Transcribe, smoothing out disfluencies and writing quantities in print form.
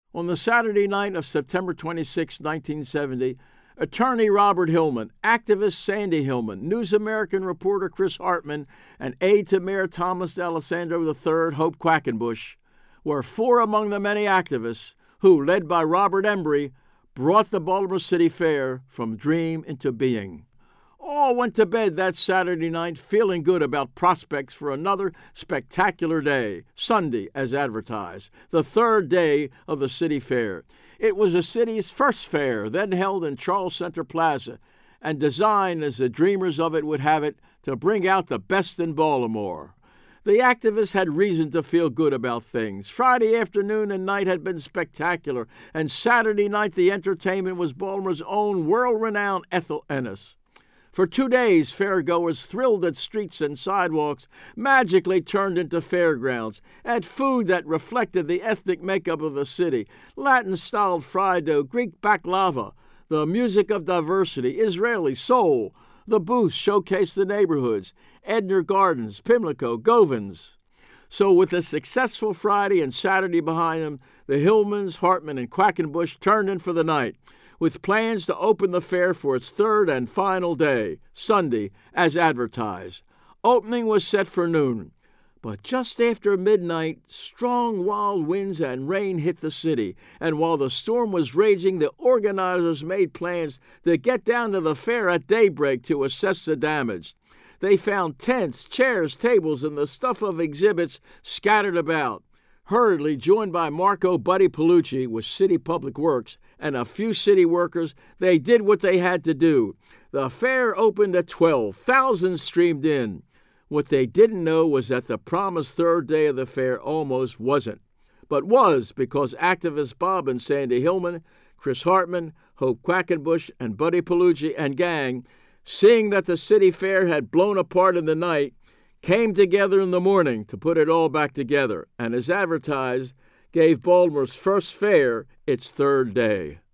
On the Saturday night of September 26, 1970, attorney Robert Hillman, activist Sandy Hillman, News American reporter Chris Hartman, and aide to Mayor Thomas D'Alessandro III, Hope Quackenbush, were four among the many activists who, led by Robert Embry, brought the Baltimore City Fair from dream into being. All went to bed that Saturday night feeling good about prospects for another spectacular day, Sunday as advertised, the third day of the City Fair. It was the city's first fair, then held in Charles Center Plaza, and designed, as the dreamers of it would have it, to bring out the best in Baltimore. The activists had reason to feel good about things. Friday afternoon and night had been spectacular, and Saturday night the entertainment was Baltimore's own world-renowned Ethel Ennis. For 2 days, fairgoers thrilled at streets and sidewalks magically turned into fairgrounds, at food that reflected the ethnic makeup of the city, Latin-styled fried dough, Greek baklava, the music of diversity, Israeli soul. The booths showcased the neighborhoods, Edner Gardens, Pimlico, Govans. So with a successful Friday and Saturday behind them, the Hillmans, Hartman, and Quackenbush turned in for the night, with plans to open the fair for its third and final day, Sunday, as advertised. Opening was set for noon. But just after midnight, strong wild winds and rain hit the city, and while the storm was raging, the organizers made plans to get down to the fair at daybreak to assess the damage. They found tents, chairs, tables, and the stuff of exhibits scattered about. Hurriedly joined by Marco Buddy Palucci with City Public Works and a few city workers, they did what they had to do. The fair opened at 12. Thousands streamed in. What they didn't know was that the promised third day of the fair almost wasn't, but was, because activists Bob and Sandy Hillman, Chris Hartman, Hope Quackenbush, and Buddy Palucci and gang, seeing that the city fair had blown apart in the night, came together in the morning to put it all back together, and as advertised, gave Baltimore's first fair its third day.